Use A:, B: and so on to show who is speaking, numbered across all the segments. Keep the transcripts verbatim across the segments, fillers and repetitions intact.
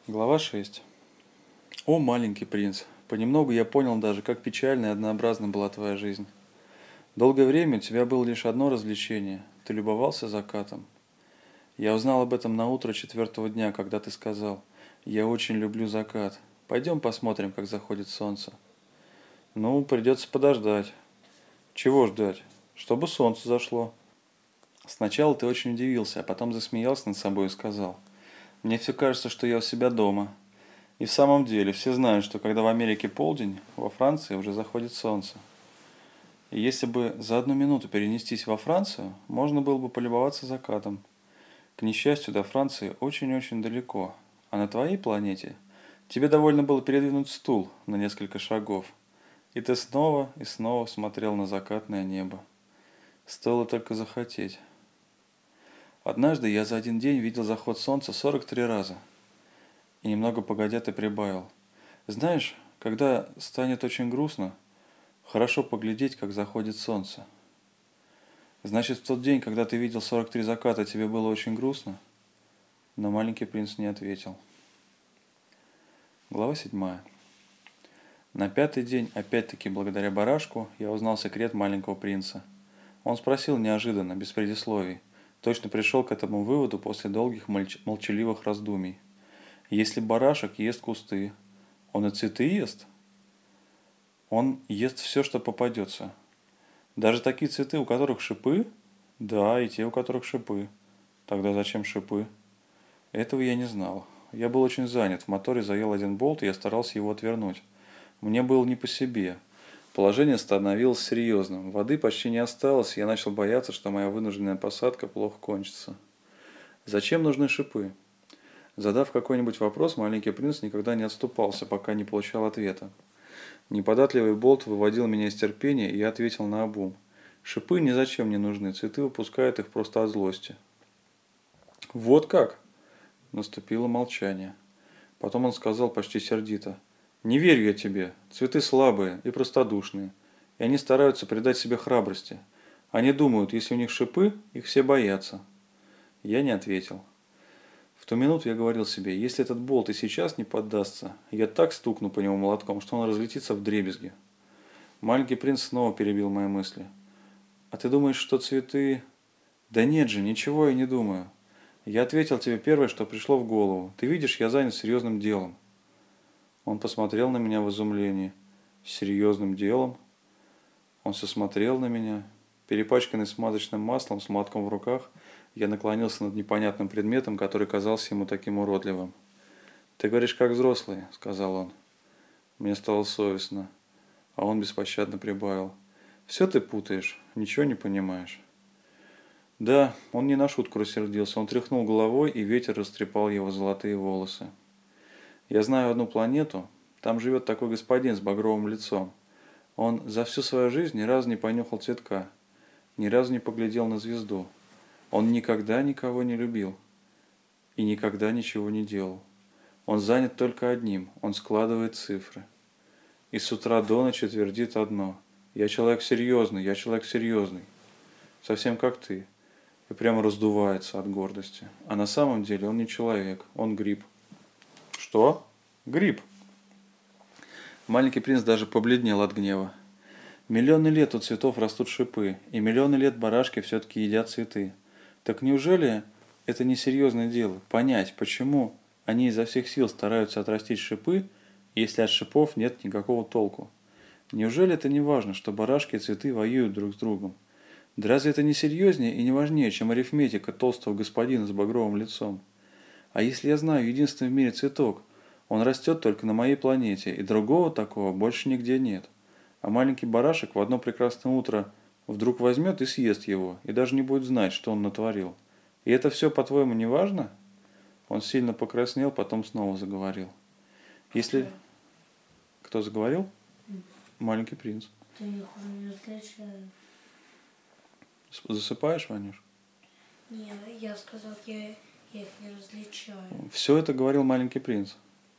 A: Глава шесть. О, маленький принц, понемногу я понял даже, как печальна и однообразна была твоя жизнь. Долгое время у тебя было лишь одно развлечение – ты любовался закатом. Я узнал об этом на утро четвертого дня, когда ты сказал: «Я очень люблю закат. Пойдем посмотрим, как заходит солнце». Ну, придется подождать. Чего ждать? Чтобы солнце зашло. Сначала ты очень удивился, а потом засмеялся над собой и сказал: «Мне все кажется, что я у себя дома». И в самом деле, все знают, что когда в Америке полдень, во Франции уже заходит солнце. И если бы за одну минуту перенестись во Францию, можно было бы полюбоваться закатом. К несчастью, до Франции очень-очень далеко, а на твоей планете тебе довольно было передвинуть стул на несколько шагов, и ты снова и снова смотрел на закатное небо. Стоило только захотеть. Однажды я за один день видел заход солнца сорок три раза. И немного погодя ты прибавил: знаешь, когда станет очень грустно, хорошо поглядеть, как заходит солнце. Значит, в тот день, когда ты видел сорок три заката, тебе было очень грустно? Но маленький принц не ответил. Глава седьмая. На пятый день, опять-таки благодаря барашку, я узнал секрет маленького принца. Он спросил неожиданно, без предисловий. Точно пришел к этому выводу после долгих молч- молчаливых раздумий. Если барашек ест кусты, он и цветы ест? Он ест все, что попадется. Даже такие цветы, у которых шипы? Да, и те, у которых шипы. Тогда зачем шипы? Этого я не знал. Я был очень занят, в моторе заел один болт, и я старался его отвернуть. Мне было не по себе. Положение становилось серьезным. Воды почти не осталось, и я начал бояться, что моя вынужденная посадка плохо кончится. Зачем нужны шипы? Задав какой-нибудь вопрос, маленький принц никогда не отступался, пока не получал ответа. Неподатливый болт выводил меня из терпения, и я ответил наобум: шипы ни зачем не нужны, цветы выпускают их просто от злости. Вот как? Наступило молчание. Потом он сказал почти сердито: не верю я тебе, цветы слабые и простодушные, и они стараются придать себе храбрости. Они думают, если у них шипы, их все боятся. Я не ответил. В ту минуту я говорил себе: если этот болт и сейчас не поддастся, я так стукну по нему молотком, что он разлетится вдребезги. Маленький принц снова перебил мои мысли. А ты думаешь, что цветы... Да нет же, ничего я не думаю. Я ответил тебе первое, что пришло в голову. Ты видишь, я занят серьезным делом. Он посмотрел на меня в изумлении. Серьезным делом? Он все смотрел на меня. Перепачканный смазочным маслом, с молотком в руках, я наклонился над непонятным предметом, который казался ему таким уродливым. «Ты говоришь, как взрослый», — сказал он. Мне стало совестно, а он беспощадно прибавил: «Все ты путаешь, ничего не понимаешь». Да, он не на шутку рассердился, он тряхнул головой, и ветер растрепал его золотые волосы. «Я знаю одну планету, там живет такой господин с багровым лицом. Он за всю свою жизнь ни разу не понюхал цветка, ни разу не поглядел на звезду. Он никогда никого не любил и никогда ничего не делал. Он занят только одним, он складывает цифры. И с утра до ночи твердит одно: я человек серьезный, я человек серьезный. Совсем как ты. И прямо раздувается от гордости. А на самом деле он не человек, он гриб». «Что? Гриб?» Маленький принц даже побледнел от гнева. «Миллионы лет у цветов растут шипы, и миллионы лет барашки все-таки едят цветы. Так неужели это несерьезное дело – понять, почему они изо всех сил стараются отрастить шипы, если от шипов нет никакого толку? Неужели это не важно, что барашки и цветы воюют друг с другом? Да разве это не серьезнее и не важнее, чем арифметика толстого господина с багровым лицом? А если я знаю единственный в мире цветок, он растет только на моей планете, и другого такого больше нигде нет. А маленький барашек в одно прекрасное утро вдруг возьмет и съест его, и даже не будет знать, что он натворил. И это все, по-твоему, не важно?» Он сильно покраснел, потом снова заговорил. «Если...» Кто заговорил? Маленький принц.
B: Ты их уже не различаешь.
A: Засыпаешь, Ванюш?
B: Не, я сказал, я, я их не различаю.
A: Все это говорил маленький принц.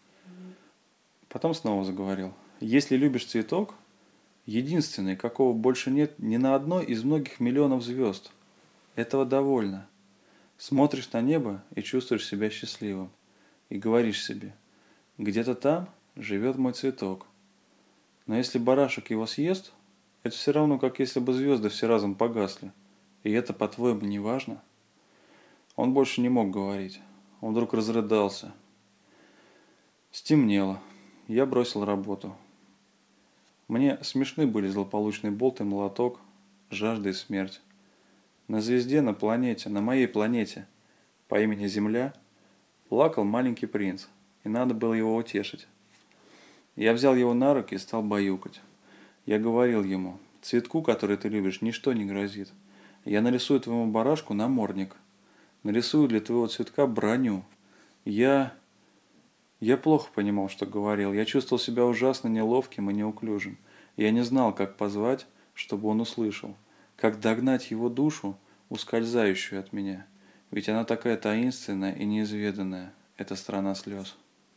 A: Потом снова заговорил. «Если любишь цветок, единственный, какого больше нет ни на одной из многих миллионов звезд, этого довольно. Смотришь на небо и чувствуешь себя счастливым. и говоришь себе: где-то там живет мой цветок. Но если барашек его съест, это все равно, как если бы звезды все разом погасли. И это, по-твоему, не важно? Он больше не мог говорить. Он вдруг разрыдался. Стемнело. Я бросил работу. Мне смешны были злополучный болт и молоток, жажда и смерть. На звезде, на планете, на моей планете, по имени Земля, плакал маленький принц, и надо было его утешить. Я взял его на руки и стал баюкать. Я говорил ему: цветку, который ты любишь, ничто не грозит. Я нарисую твоему барашку намордник. Нарисую для твоего цветка броню. Я... Я плохо понимал, что говорил. Я чувствовал себя ужасно неловким и неуклюжим. Я не знал, как позвать, чтобы он услышал. Как догнать его душу, ускользающую от меня. Ведь она такая таинственная и неизведанная. Это страна слез.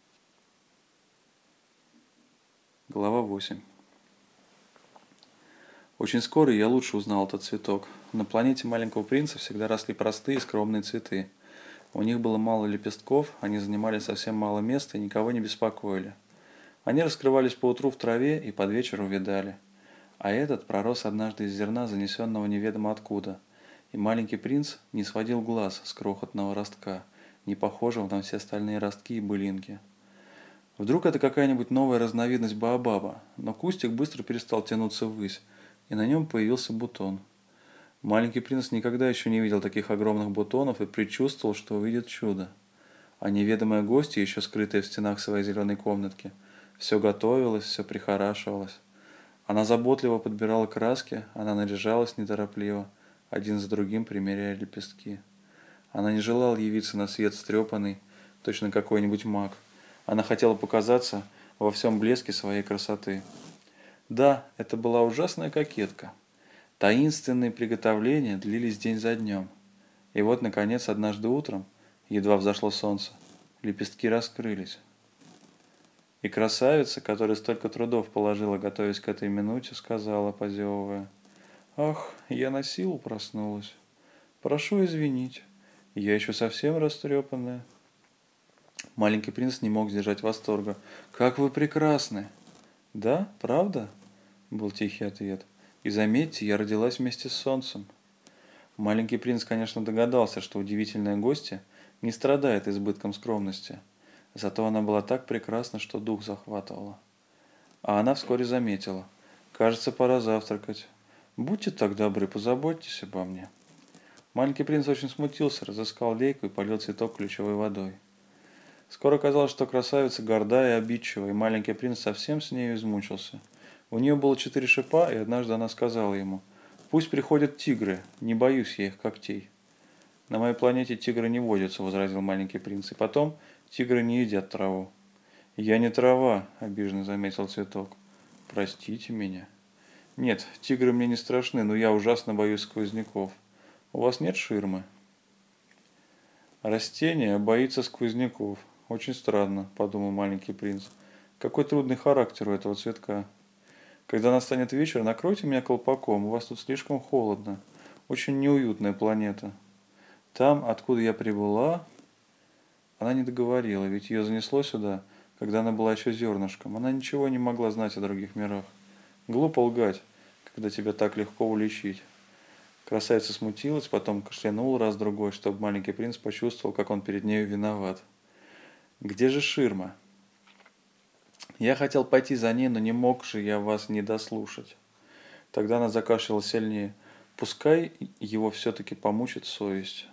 A: Глава восемь. Очень скоро я лучше узнал этот цветок. На планете маленького принца всегда росли простые и скромные цветы. У них было мало лепестков, они занимали совсем мало места и никого не беспокоили. Они раскрывались поутру в траве и под вечер увядали. А этот пророс однажды из зерна, занесенного неведомо откуда. И маленький принц не сводил глаз с крохотного ростка, не похожего на все остальные ростки и былинки. Вдруг это какая-нибудь новая разновидность баобаба, но кустик быстро перестал тянуться ввысь, и на нем появился бутон. Маленький принц никогда еще не видел таких огромных бутонов и предчувствовал, что увидит чудо. А неведомая гостья, еще скрытая в стенах своей зеленой комнатки, все готовилась, все прихорашивалась. Она заботливо подбирала краски, она наряжалась неторопливо, один за другим примеряя лепестки. Она не желала явиться на свет встрепанной, точно какой-нибудь маг. Она хотела показаться во всем блеске своей красоты. Да, это была ужасная кокетка. Таинственные приготовления длились день за днем. И вот, наконец, однажды утром, едва взошло солнце, лепестки раскрылись. И красавица, которая столько трудов положила, готовясь к этой минуте, сказала, позевывая: «Ах, я на силу проснулась. Прошу извинить, я еще совсем растрепанная». Маленький принц не мог сдержать восторга. «Как вы прекрасны!» «Да, правда?» — был тихий ответ. «И заметьте, я родилась вместе с солнцем». Маленький принц, конечно, догадался, что удивительная гостья не страдает избытком скромности. Зато она была так прекрасна, что дух захватывала. А она вскоре заметила: «Кажется, пора завтракать. Будьте так добры, позаботьтесь обо мне». Маленький принц очень смутился, разыскал лейку и полил цветок ключевой водой. Скоро оказалось, что красавица горда и обидчива, и маленький принц совсем с нею измучился. У нее было четыре шипа, и однажды она сказала ему: «Пусть приходят тигры, не боюсь я их когтей». «На моей планете тигры не водятся», — возразил маленький принц, — «и потом тигры не едят траву». «Я не трава», — обиженно заметил цветок. «Простите меня». «Нет, тигры мне не страшны, но я ужасно боюсь сквозняков. У вас нет ширмы?» «Растение боится сквозняков. Очень странно», — подумал маленький принц. «Какой трудный характер у этого цветка. Когда настанет вечер, накройте меня колпаком, у вас тут слишком холодно. Очень неуютная планета. Там, откуда я прибыла...» Она не договорила, ведь ее занесло сюда, когда она была еще зернышком. Она ничего не могла знать о других мирах. Глупо лгать, когда тебя так легко уличить. Красавица смутилась, потом кашлянула раз-другой, чтобы маленький принц почувствовал, как он перед нею виноват. «Где же ширма?» «Я хотел пойти за ней, но не мог же я вас не дослушать». Тогда она закашляла сильнее. «Пускай его все-таки помучит совесть».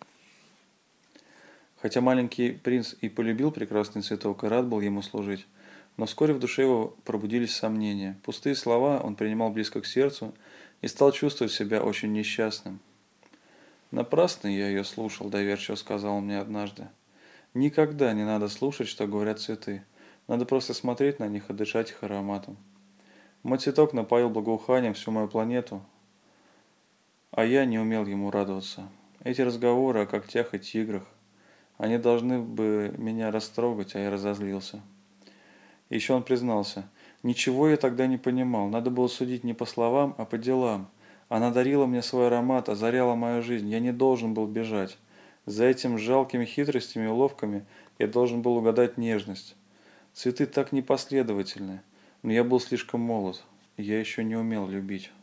A: Хотя маленький принц и полюбил прекрасный цветок и рад был ему служить, но вскоре в душе его пробудились сомнения. Пустые слова он принимал близко к сердцу и стал чувствовать себя очень несчастным. «Напрасно я ее слушал», — доверчиво сказал он мне однажды. «Никогда не надо слушать, что говорят цветы. Надо просто смотреть на них и дышать их ароматом. Мой цветок напоил благоуханием всю мою планету, а я не умел ему радоваться. Эти разговоры о когтях и тиграх, они должны бы меня растрогать, а я разозлился». И еще он признался: «Ничего я тогда не понимал, надо было судить не по словам, а по делам. Она дарила мне свой аромат, озаряла мою жизнь, я не должен был бежать. За этим жалкими хитростями и уловками Я должен был угадать нежность. Цветы так непоследовательны, но я был слишком молод, и я еще не умел любить.